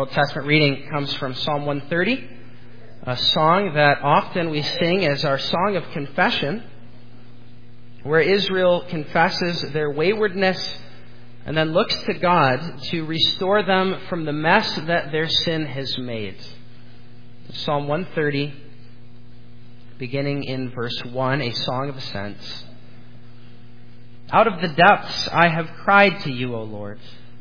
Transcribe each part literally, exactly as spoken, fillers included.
Old Testament reading comes from Psalm one thirty, a song that often we sing as our song of confession, where Israel confesses their waywardness and then looks to God to restore them from the mess that their sin has made. Psalm one thirty, beginning in verse one, a song of ascents. Out of the depths I have cried to you, O Lord.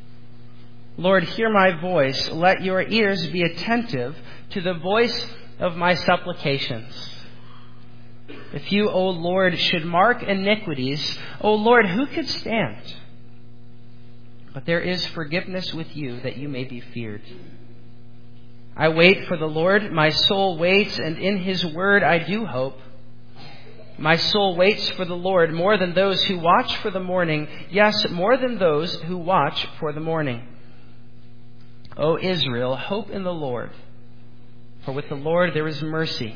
Lord, hear my voice. Let your ears be attentive to the voice of my supplications. If you, O Lord, should mark iniquities, O Lord, who could stand? But there is forgiveness with you, that you may be feared. I wait for the Lord, my soul waits, and in his word I do hope. My soul waits for the Lord more than those who watch for the morning, yes, more than those who watch for the morning. O Israel, hope in the Lord, for with the Lord there is mercy,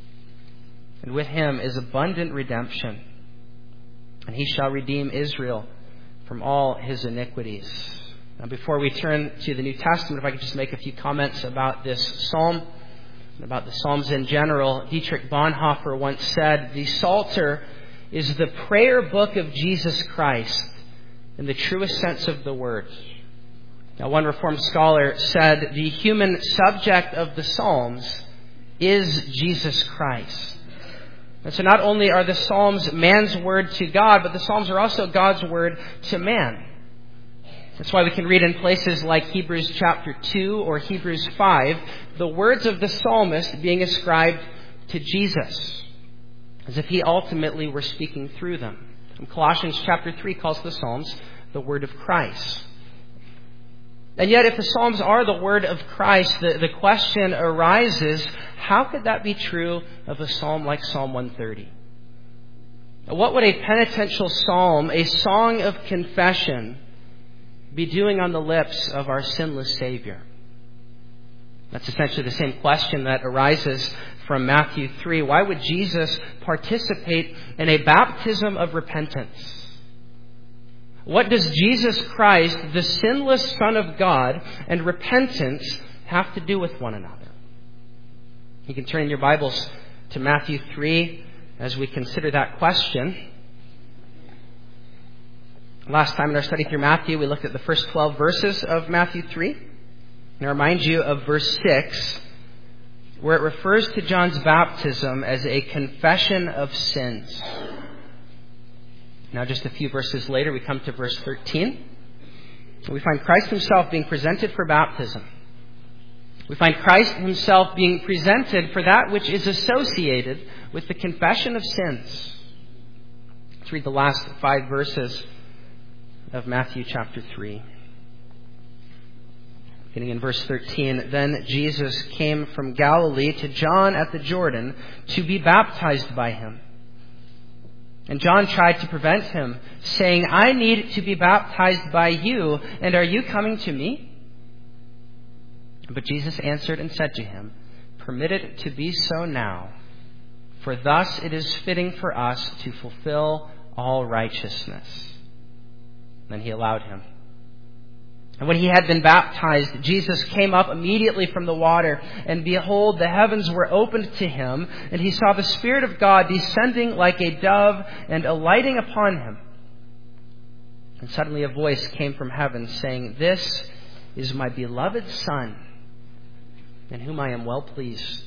and with him is abundant redemption, and he shall redeem Israel from all his iniquities. Now, before we turn to the New Testament, if I could just make a few comments about this psalm, about the Psalms in general. Dietrich Bonhoeffer once said, the Psalter is the prayer book of Jesus Christ in the truest sense of the word. Now, one Reformed scholar said, the human subject of the Psalms is Jesus Christ. And so not only are the Psalms man's word to God, but the Psalms are also God's word to man. That's why we can read in places like Hebrews chapter two or Hebrews five, the words of the psalmist being ascribed to Jesus, as if he ultimately were speaking through them. And Colossians chapter three calls the Psalms the word of Christ. And yet, if the Psalms are the word of Christ, the, the question arises, how could that be true of a psalm like Psalm one thirty? What would a penitential psalm, a song of confession, be doing on the lips of our sinless Savior? That's essentially the same question that arises from Matthew three. Why would Jesus participate in a baptism of repentance? What does Jesus Christ, the sinless Son of God, and repentance have to do with one another? You can turn in your Bibles to Matthew three as we consider that question. Last time in our study through Matthew, we looked at the first twelve verses of Matthew three. And I remind you of verse six, where it refers to John's baptism as a confession of sins. Now, just a few verses later, we come to verse thirteen. We find Christ himself being presented for baptism. We find Christ himself being presented for that which is associated with the confession of sins. Let's read the last five verses of Matthew chapter three. Beginning in verse thirteen, then Jesus came from Galilee to John at the Jordan to be baptized by him. And John tried to prevent him, saying, I need to be baptized by you, and are you coming to me? But Jesus answered and said to him, permit it to be so now, for thus it is fitting for us to fulfill all righteousness. Then he allowed him. And when he had been baptized, Jesus came up immediately from the water, and behold, the heavens were opened to him, and he saw the Spirit of God descending like a dove and alighting upon him. And suddenly a voice came from heaven saying, this is my beloved Son, in whom I am well pleased.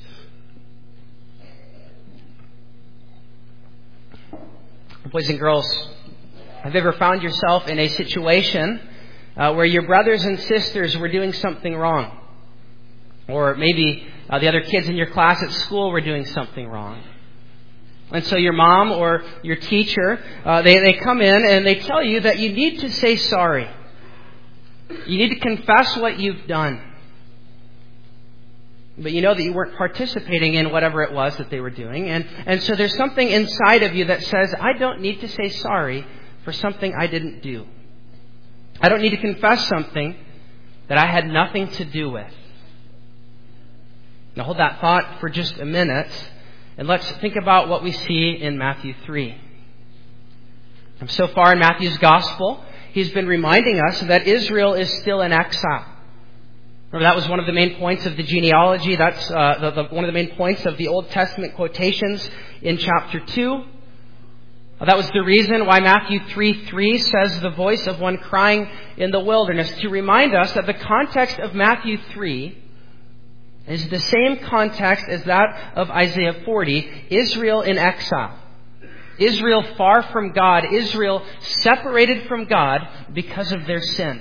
Boys and girls, have you ever found yourself in a situation uh, where your brothers and sisters were doing something wrong? Or maybe uh, the other kids in your class at school were doing something wrong. And so your mom or your teacher, uh, they, they come in and they tell you that you need to say sorry. You need to confess what you've done. But you know that you weren't participating in whatever it was that they were doing. And, and so there's something inside of you that says, I don't need to say sorry for something I didn't do. I don't need to confess something that I had nothing to do with. Now hold that thought for just a minute, and let's think about what we see in Matthew three. And so far in Matthew's gospel, he's been reminding us that Israel is still in exile. Remember, that was one of the main points of the genealogy. That's uh, the, the, one of the main points of the Old Testament quotations in chapter two. That was the reason why Matthew three three says the voice of one crying in the wilderness, to remind us that the context of Matthew three is the same context as that of Isaiah forty, Israel in exile. Israel far from God, Israel separated from God because of their sin.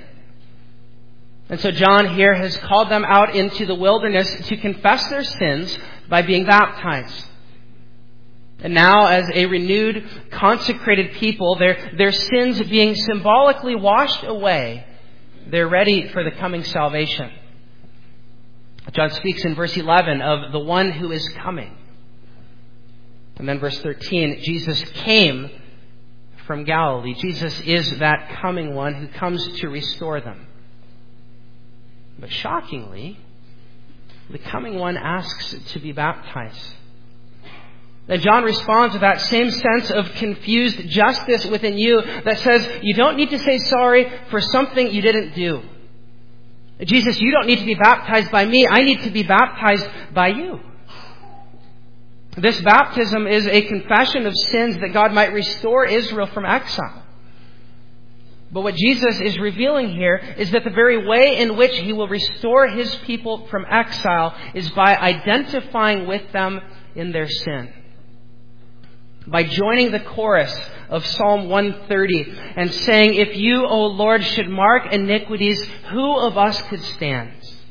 And so John here has called them out into the wilderness to confess their sins by being baptized. And now, as a renewed, consecrated people, their, their sins being symbolically washed away, they're ready for the coming salvation. John speaks in verse eleven of the one who is coming. And then verse thirteen, Jesus came from Galilee. Jesus is that coming one who comes to restore them. But shockingly, the coming one asks to be baptized. And John responds with that same sense of confused justice within you that says, you don't need to say sorry for something you didn't do. Jesus, you don't need to be baptized by me. I need to be baptized by you. This baptism is a confession of sins that God might restore Israel from exile. But what Jesus is revealing here is that the very way in which He will restore His people from exile is by identifying with them in their sin. By joining the chorus of Psalm one thirty and saying, if you, O Lord, should mark iniquities, who of us could stand?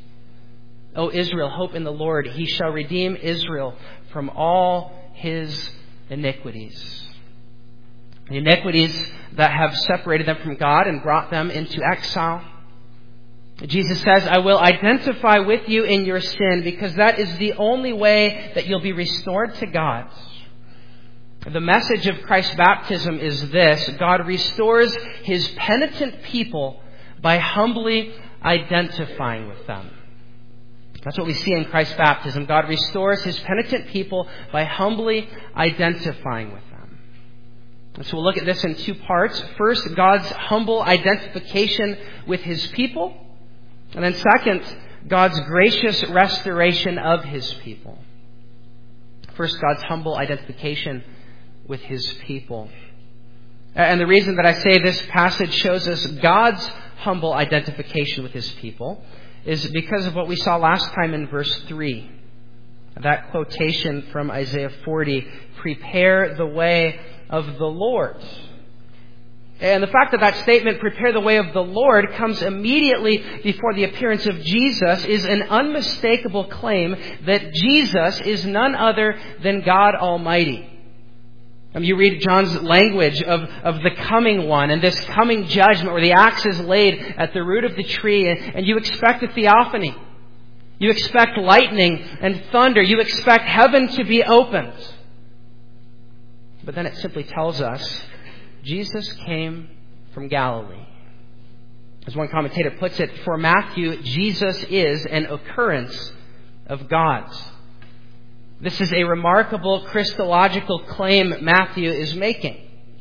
O Israel, hope in the Lord. He shall redeem Israel from all his iniquities. The iniquities that have separated them from God and brought them into exile. Jesus says, I will identify with you in your sin because that is the only way that you'll be restored to God. The message of Christ's baptism is this: God restores His penitent people by humbly identifying with them. That's what we see in Christ's baptism. God restores His penitent people by humbly identifying with them. And so we'll look at this in two parts. First, God's humble identification with His people. And then second, God's gracious restoration of His people. First, God's humble identification with His people. And the reason that I say this passage shows us God's humble identification with His people is because of what we saw last time in verse three. That quotation from Isaiah forty, prepare the way of the Lord. And the fact that that statement, prepare the way of the Lord, comes immediately before the appearance of Jesus is an unmistakable claim that Jesus is none other than God Almighty. I mean, you read John's language of, of the coming one and this coming judgment where the axe is laid at the root of the tree, and, and you expect a theophany. You expect lightning and thunder. You expect heaven to be opened. But then it simply tells us Jesus came from Galilee. As one commentator puts it, for Matthew, Jesus is an occurrence of God's. This is a remarkable Christological claim Matthew is making.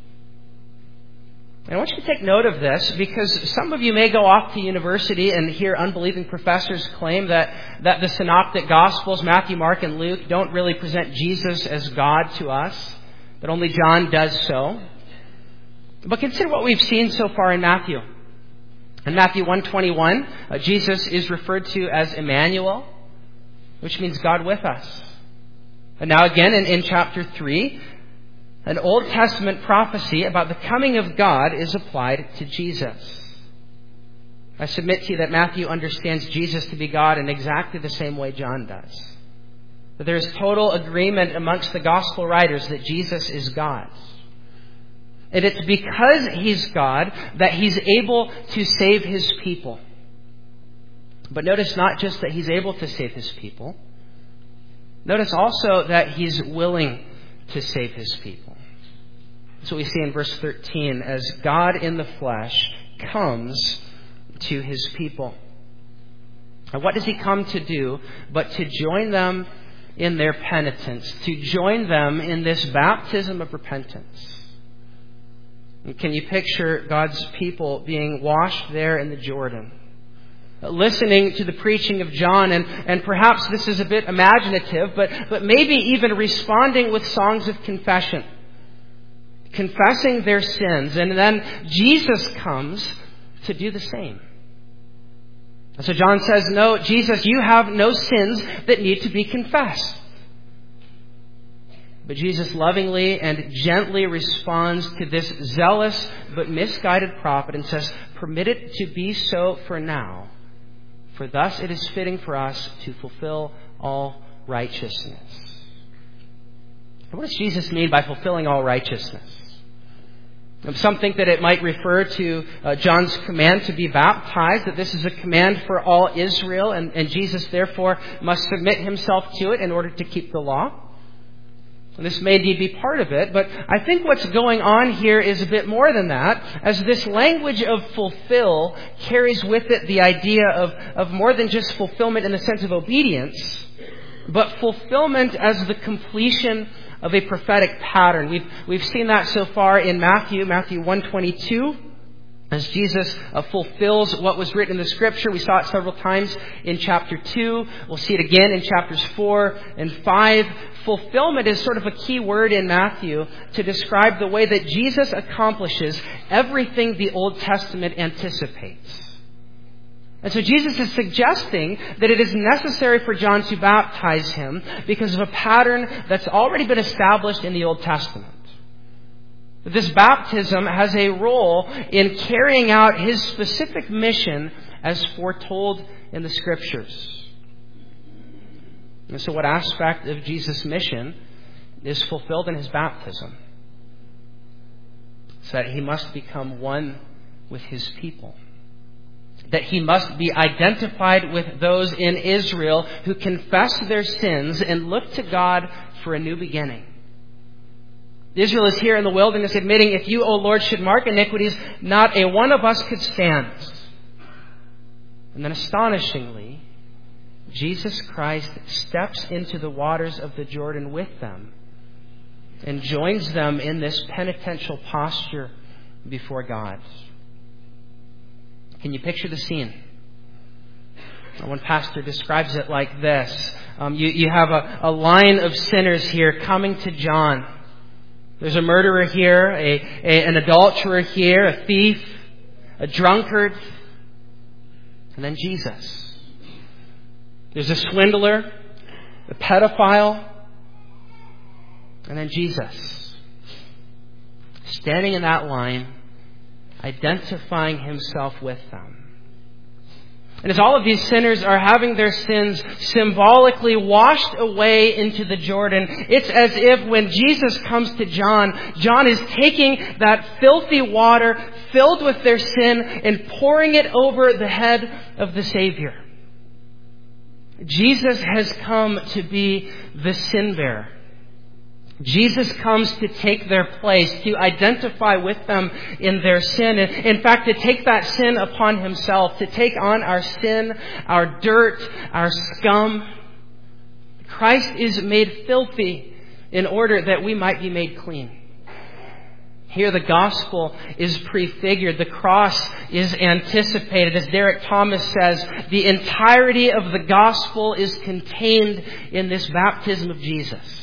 And I want you to take note of this because some of you may go off to university and hear unbelieving professors claim that, that the Synoptic Gospels, Matthew, Mark, and Luke, don't really present Jesus as God to us, that only John does so. But consider what we've seen so far in Matthew. In Matthew one twenty-one, uh, Jesus is referred to as Emmanuel, which means God with us. And now again in, in chapter three, an Old Testament prophecy about the coming of God is applied to Jesus. I submit to you that Matthew understands Jesus to be God in exactly the same way John does. That there is total agreement amongst the gospel writers that Jesus is God. And it's because He's God that He's able to save His people. But notice not just that He's able to save His people. Notice also that He's willing to save His people. That's what we see in verse thirteen, as God in the flesh comes to His people. And what does He come to do but to join them in their penitence, to join them in this baptism of repentance? And can you picture God's people being washed there in the Jordan? listening to the preaching of John, and, and perhaps this is a bit imaginative, but, but maybe even responding with songs of confession, confessing their sins, and then Jesus comes to do the same. And so John says, no, Jesus, you have no sins that need to be confessed. But Jesus lovingly and gently responds to this zealous but misguided prophet and says, permit it to be so for now, for thus it is fitting for us to fulfill all righteousness. What does Jesus mean by fulfilling all righteousness? Some think that it might refer to uh, John's command to be baptized, that this is a command for all Israel, and, and Jesus therefore must submit himself to it in order to keep the law. And this may indeed be part of it, but I think what's going on here is a bit more than that, as this language of fulfill carries with it the idea of, of more than just fulfillment in the sense of obedience, but fulfillment as the completion of a prophetic pattern. We've, we've seen that so far in Matthew, Matthew one twenty-two, as Jesus uh, fulfills what was written in the Scripture. We saw it several times in chapter two. We'll see it again in chapters four and five. Fulfillment is sort of a key word in Matthew to describe the way that Jesus accomplishes everything the Old Testament anticipates. And so Jesus is suggesting that it is necessary for John to baptize him because of a pattern that's already been established in the Old Testament. This baptism has a role in carrying out his specific mission as foretold in the Scriptures. And so what aspect of Jesus' mission is fulfilled in his baptism? So that he must become one with his people. That he must be identified with those in Israel who confess their sins and look to God for a new beginning. Israel is here in the wilderness admitting, if you, O Lord, should mark iniquities, not a one of us could stand. And then astonishingly, Jesus Christ steps into the waters of the Jordan with them and joins them in this penitential posture before God. Can you picture the scene? One pastor describes it like this. Um, you, you have a, a line of sinners here coming to John. There's a murderer here, a, a, an adulterer here, a thief, a drunkard, and then Jesus. There's a swindler, a pedophile, and then Jesus. Standing in that line, identifying himself with them. And as all of these sinners are having their sins symbolically washed away into the Jordan, it's as if when Jesus comes to John, John is taking that filthy water filled with their sin and pouring it over the head of the Savior. Jesus has come to be the sin bearer. Jesus comes to take their place, to identify with them in their sin. And in fact, to take that sin upon himself, to take on our sin, our dirt, our scum. Christ is made filthy in order that we might be made clean. Here the gospel is prefigured. The cross is anticipated. As Derek Thomas says, the entirety of the gospel is contained in this baptism of Jesus.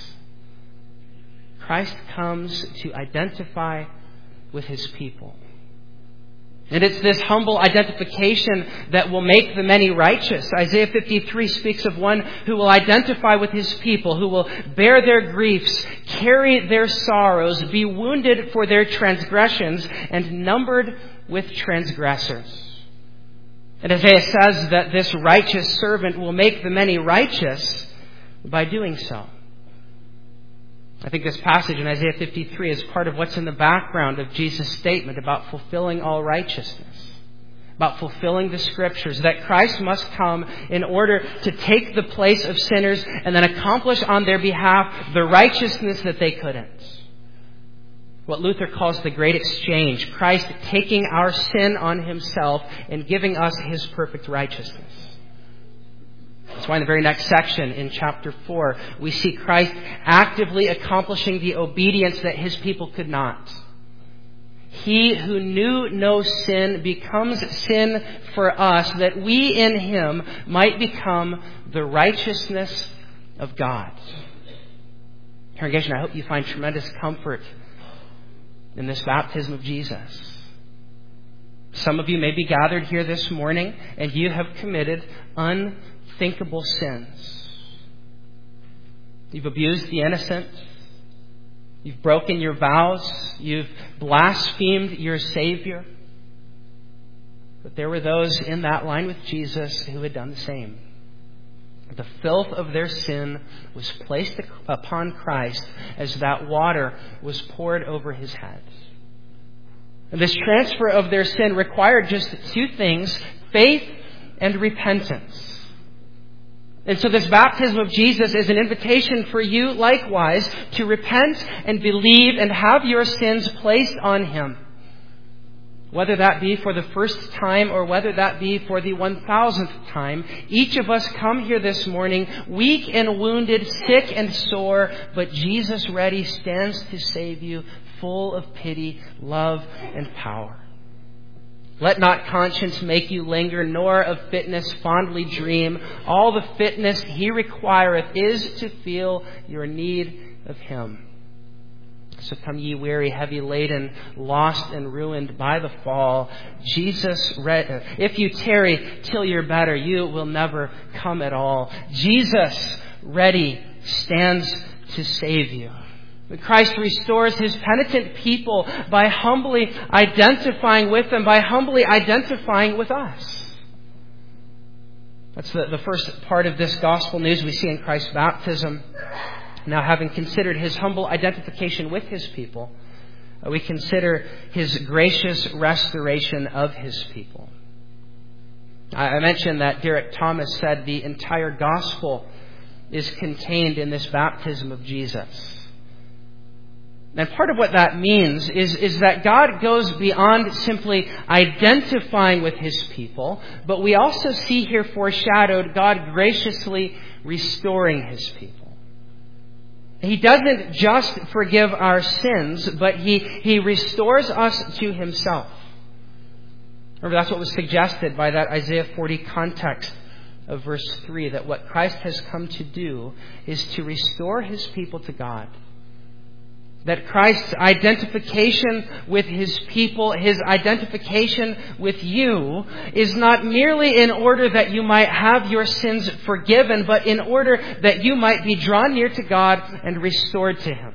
Christ comes to identify with his people. And it's this humble identification that will make the many righteous. Isaiah fifty-three speaks of one who will identify with his people, who will bear their griefs, carry their sorrows, be wounded for their transgressions, and numbered with transgressors. And Isaiah says that this righteous servant will make the many righteous by doing so. I think this passage in Isaiah fifty-three is part of what's in the background of Jesus' statement about fulfilling all righteousness, about fulfilling the Scriptures, that Christ must come in order to take the place of sinners and then accomplish on their behalf the righteousness that they couldn't. What Luther calls the great exchange, Christ taking our sin on himself and giving us his perfect righteousness. That's why in the very next section in chapter four, we see Christ actively accomplishing the obedience that his people could not. He who knew no sin becomes sin for us, that we in him might become the righteousness of God. Congregation, I hope you find tremendous comfort in this baptism of Jesus. Some of you may be gathered here this morning and you have committed unthinkable sins. You've abused the innocent. You've broken your vows. You've blasphemed your Savior. But there were those in that line with Jesus who had done the same. The filth of their sin was placed upon Christ as that water was poured over his head. And this transfer of their sin required just two things: faith and repentance. And so this baptism of Jesus is an invitation for you likewise to repent and believe and have your sins placed on him. Whether that be for the first time or whether that be for the one thousandth time, each of us come here this morning weak and wounded, sick and sore, but Jesus ready stands to save you, full of pity, love, and power. Let not conscience make you linger, nor of fitness fondly dream. All the fitness he requireth is to feel your need of him. So come ye weary, heavy laden, lost and ruined by the fall. Jesus, if you tarry till you're better, you will never come at all. Jesus, ready, stands to save you. Christ restores his penitent people by humbly identifying with them, by humbly identifying with us. That's the, the first part of this gospel news we see in Christ's baptism. Now, having considered his humble identification with his people, we consider his gracious restoration of his people. I mentioned that Derek Thomas said the entire gospel is contained in this baptism of Jesus. And part of what that means is, is that God goes beyond simply identifying with his people, but we also see here foreshadowed God graciously restoring his people. He doesn't just forgive our sins, but he, he restores us to himself. Remember, that's what was suggested by that Isaiah forty context of verse three, that what Christ has come to do is to restore his people to God. That Christ's identification with his people, his identification with you, is not merely in order that you might have your sins forgiven, but in order that you might be drawn near to God and restored to him.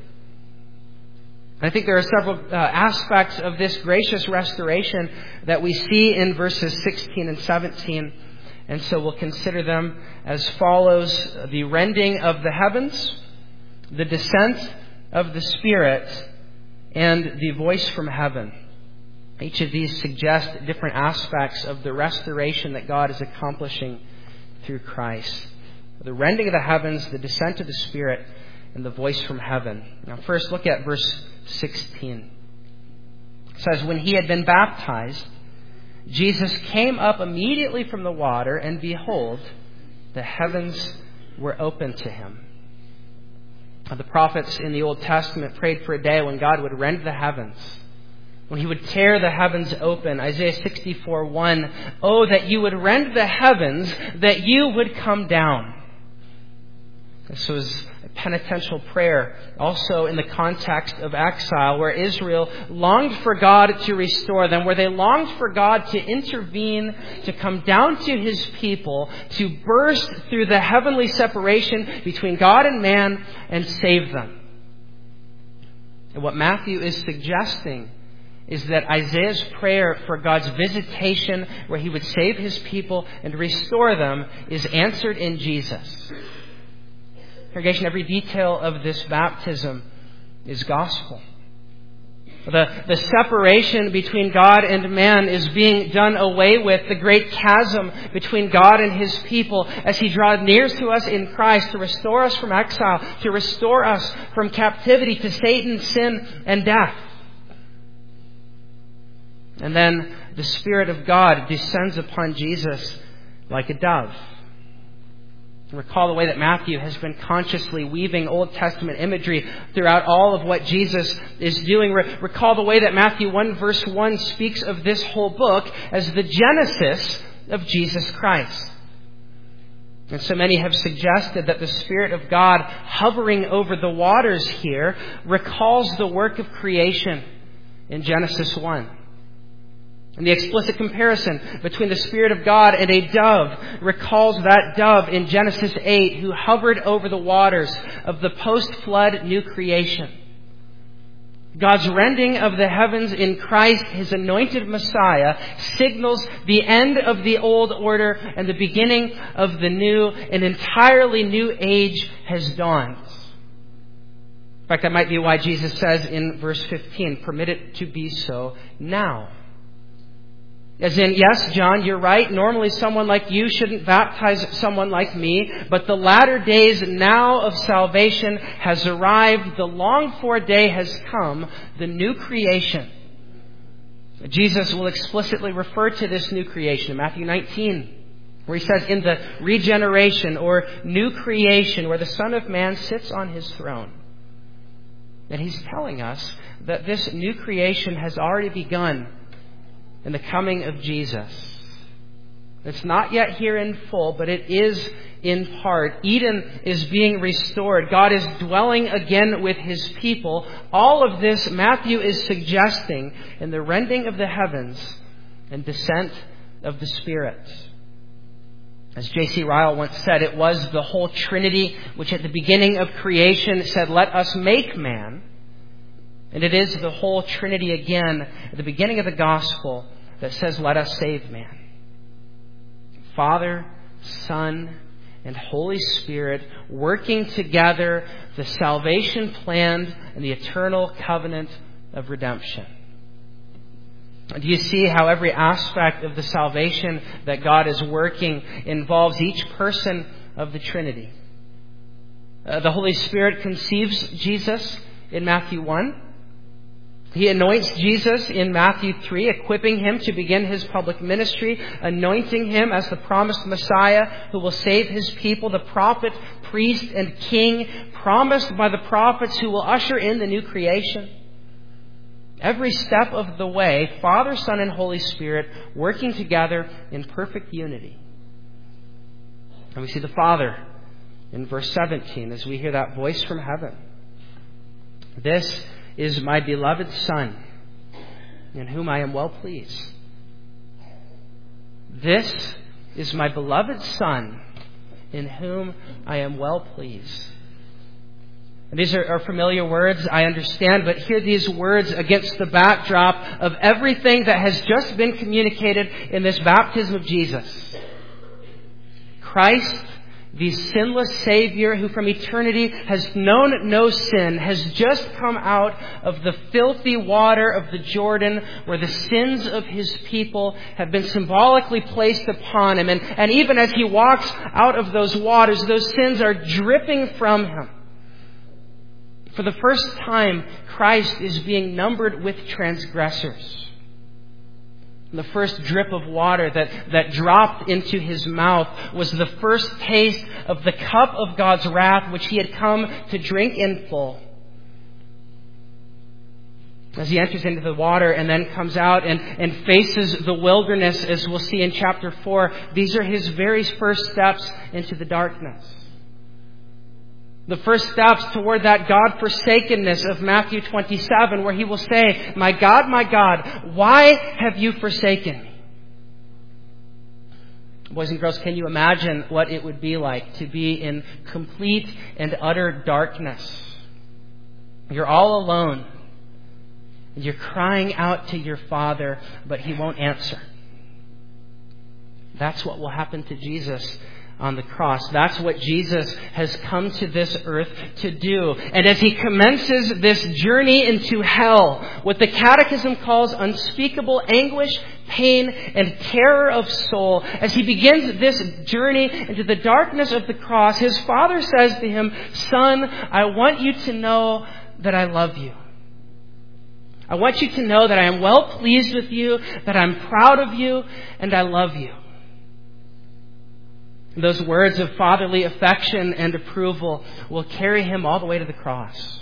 I think there are several uh, aspects of this gracious restoration that we see in verses sixteen and seventeen. And so we'll consider them as follows: the rending of the heavens, the descent of the Spirit, and the voice from heaven. Each of these suggest different aspects of the restoration that God is accomplishing through Christ. The rending of the heavens, the descent of the Spirit, and the voice from heaven. Now first look at verse sixteen. It says, when he had been baptized, Jesus came up immediately from the water, and behold, the heavens were opened to him. The prophets in the Old Testament prayed for a day when God would rend the heavens, when he would tear the heavens open. Isaiah sixty-four one, oh, that you would rend the heavens, that you would come down. This was a penitential prayer, also in the context of exile, where Israel longed for God to restore them, where they longed for God to intervene, to come down to his people, to burst through the heavenly separation between God and man and save them. And what Matthew is suggesting is that Isaiah's prayer for God's visitation, where he would save his people and restore them, is answered in Jesus. Congregation, every detail of this baptism is gospel. The, the separation between God and man is being done away with. The great chasm between God and his people as he draws near to us in Christ to restore us from exile, to restore us from captivity to Satan, sin, and death. And then the Spirit of God descends upon Jesus like a dove. Recall the way that Matthew has been consciously weaving Old Testament imagery throughout all of what Jesus is doing. Re- recall the way that Matthew one verse one speaks of this whole book as the genesis of Jesus Christ. And so many have suggested that the Spirit of God hovering over the waters here recalls the work of creation in Genesis one. And the explicit comparison between the Spirit of God and a dove recalls that dove in Genesis eight who hovered over the waters of the post-flood new creation. God's rending of the heavens in Christ, His anointed Messiah, signals the end of the old order and the beginning of the new. An entirely new age has dawned. In fact, that might be why Jesus says in verse fifteen, "Permit it to be so now." As in, yes, John, you're right. Normally someone like you shouldn't baptize someone like me. But the latter days now of salvation has arrived. The longed-for day has come, the new creation. Jesus will explicitly refer to this new creation in Matthew nineteen, where He says, in the regeneration or new creation, where the Son of Man sits on His throne. And He's telling us that this new creation has already begun in the coming of Jesus. It's not yet here in full, but it is in part. Eden is being restored. God is dwelling again with His people. All of this Matthew is suggesting in the rending of the heavens and descent of the Spirit. As J C Ryle once said, it was the whole Trinity which at the beginning of creation said, "Let us make man." And it is the whole Trinity again at the beginning of the gospel that says, "Let us save man." Father, Son, and Holy Spirit working together, the salvation planned and the eternal covenant of redemption. Do you see how every aspect of the salvation that God is working involves each person of the Trinity? Uh, the Holy Spirit conceives Jesus in Matthew one. He anoints Jesus in Matthew three, equipping Him to begin His public ministry, anointing Him as the promised Messiah who will save His people, the prophet, priest, and king, promised by the prophets who will usher in the new creation. Every step of the way, Father, Son, and Holy Spirit working together in perfect unity. And we see the Father in verse seventeen as we hear that voice from heaven. "This is my beloved Son, in whom I am well pleased." This is my beloved Son, in whom I am well pleased. And these are, are familiar words, I understand, but hear these words against the backdrop of everything that has just been communicated in this baptism of Jesus. Christ, the sinless Savior who from eternity has known no sin, has just come out of the filthy water of the Jordan where the sins of His people have been symbolically placed upon Him. And, and even as He walks out of those waters, those sins are dripping from Him. For the first time, Christ is being numbered with transgressors. The first drip of water that, that dropped into His mouth was the first taste of the cup of God's wrath, which He had come to drink in full. As He enters into the water and then comes out and, and faces the wilderness, as we'll see in chapter four, these are His very first steps into the darkness. The first steps toward that God-forsakenness of Matthew twenty-seven, where He will say, "My God, my God, why have you forsaken me?" Boys and girls, can you imagine what it would be like to be in complete and utter darkness? You're all alone. You're crying out to your Father, but He won't answer. That's what will happen to Jesus on the cross. That's what Jesus has come to this earth to do. And as He commences this journey into hell, what the Catechism calls unspeakable anguish, pain, and terror of soul, as He begins this journey into the darkness of the cross, His Father says to Him, "Son, I want you to know that I love you. I want you to know that I am well pleased with you, that I'm proud of you, and I love you." Those words of fatherly affection and approval will carry him all the way to the cross.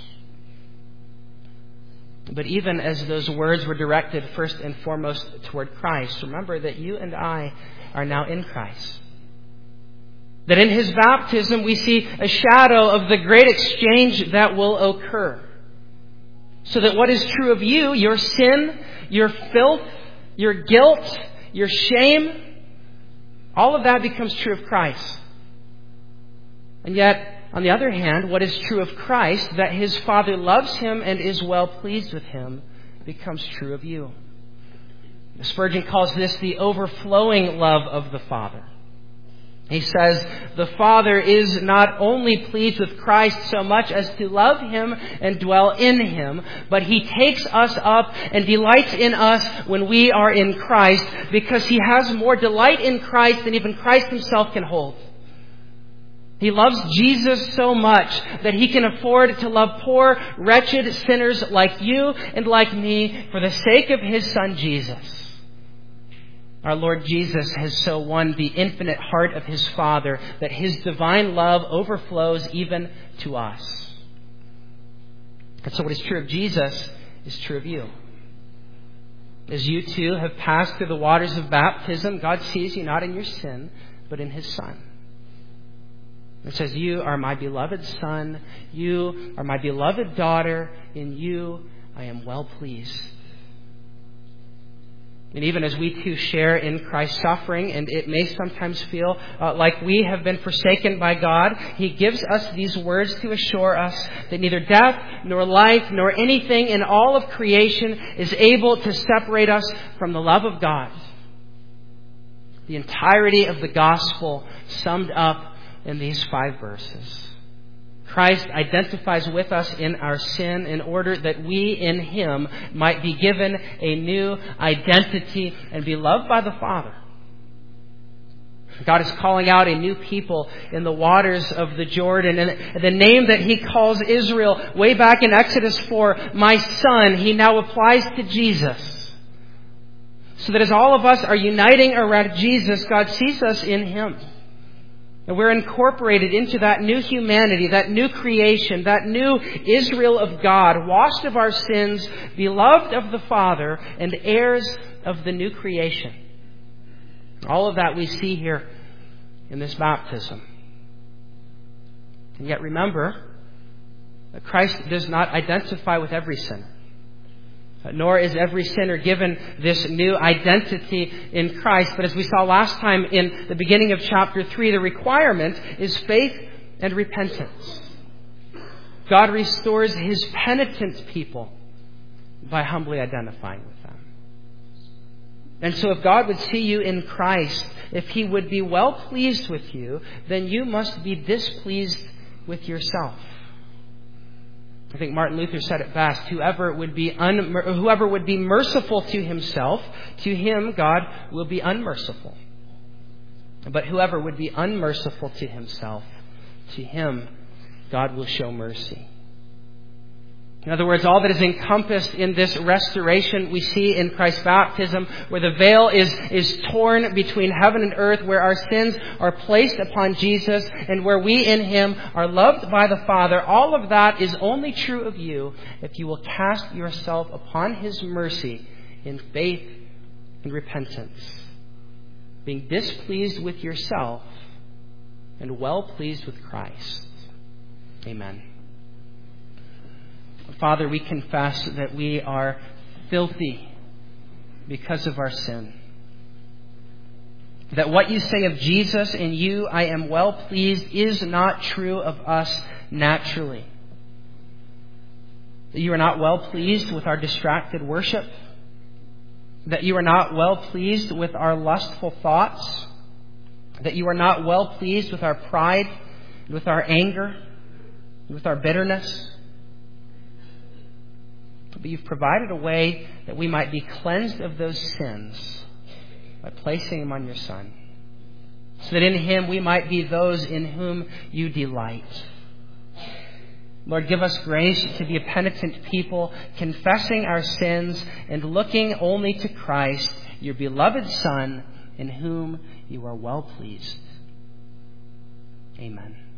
But even as those words were directed first and foremost toward Christ, remember that you and I are now in Christ. That in his baptism we see a shadow of the great exchange that will occur. So that what is true of you, your sin, your filth, your guilt, your shame, all of that becomes true of Christ. And yet, on the other hand, what is true of Christ, that his Father loves him and is well pleased with him, becomes true of you. Spurgeon calls this the overflowing love of the Father. He says, the Father is not only pleased with Christ so much as to love him and dwell in him, but he takes us up and delights in us when we are in Christ, because he has more delight in Christ than even Christ himself can hold. He loves Jesus so much that he can afford to love poor, wretched sinners like you and like me for the sake of his Son Jesus. Our Lord Jesus has so won the infinite heart of his Father that his divine love overflows even to us. And so what is true of Jesus is true of you. As you too have passed through the waters of baptism, God sees you not in your sin, but in his Son. It says, you are my beloved Son, you are my beloved daughter, in you I am well pleased. And even as we too share in Christ's suffering, and it may sometimes feel uh, like we have been forsaken by God, he gives us these words to assure us that neither death, nor life, nor anything in all of creation is able to separate us from the love of God. The entirety of the gospel summed up in these five verses. Christ identifies with us in our sin in order that we in him might be given a new identity and be loved by the Father. God is calling out a new people in the waters of the Jordan. And the name that he calls Israel way back in Exodus four, my son, he now applies to Jesus. So that as all of us are uniting around Jesus, God sees us in him. And we're incorporated into that new humanity, that new creation, that new Israel of God, washed of our sins, beloved of the Father, and heirs of the new creation. All of that we see here in this baptism. And yet remember that Christ does not identify with every sinner. Nor is every sinner given this new identity in Christ. But as we saw last time in the beginning of chapter three, the requirement is faith and repentance. God restores his penitent people by humbly identifying with them. And so if God would see you in Christ, if he would be well pleased with you, then you must be displeased with yourself. I think Martin Luther said it best, whoever would be un- whoever would be merciful to himself, to him God will be unmerciful. But whoever would be unmerciful to himself, to him God will show mercy. In other words, all that is encompassed in this restoration we see in Christ's baptism, where the veil is, is torn between heaven and earth, where our sins are placed upon Jesus, and where we in him are loved by the Father. All of that is only true of you if you will cast yourself upon his mercy in faith and repentance, being displeased with yourself and well pleased with Christ. Amen. Father, we confess that we are filthy because of our sin. That what you say of Jesus, in you I am well pleased, is not true of us naturally. That you are not well pleased with our distracted worship. That you are not well pleased with our lustful thoughts. That you are not well pleased with our pride, with our anger, with our bitterness. But you've provided a way that we might be cleansed of those sins by placing them on your Son, so that in him we might be those in whom you delight. Lord, give us grace to be a penitent people, confessing our sins and looking only to Christ, your beloved Son, in whom you are well pleased. Amen.